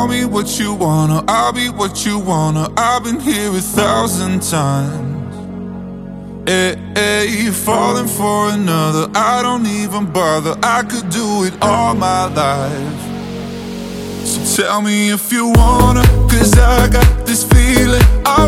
Call me what you wanna, I'll be what you wanna. I've been here 1,000 times. You're falling for another, I don't even bother. I could do it all my life. So tell me if you wanna, 'cause I got this feeling I